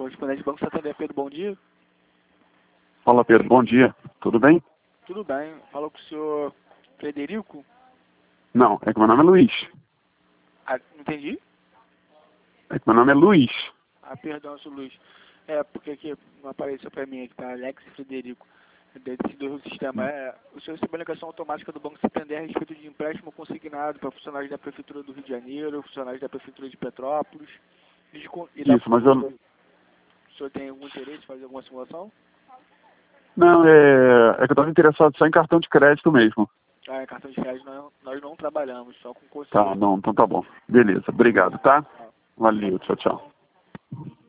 correspondente do Banco Santander. Pedro, bom dia. Fala, Pedro, bom dia. Tudo bem? Tudo bem. Falou com o senhor Frederico? Não, é que meu nome é Luiz. Ah, não entendi? É que meu nome é Luiz. Ah, perdão, senhor Luiz. Porque aqui não apareceu para mim, aqui tá Alex e Frederico. Deve ser do sistema. O senhor recebeu a ligação automática do Banco Santander a respeito de empréstimo consignado para funcionários da Prefeitura do Rio de Janeiro, funcionários da Prefeitura de Petrópolis. Isso, mas eu... O senhor tem algum interesse em fazer alguma simulação? Não, é que eu estava interessado só em cartão de crédito mesmo. Ah, em cartão de crédito nós não trabalhamos, só com Tá, conselho. não, então tá bom. Beleza, obrigado, tá? Valeu, tchau, tchau.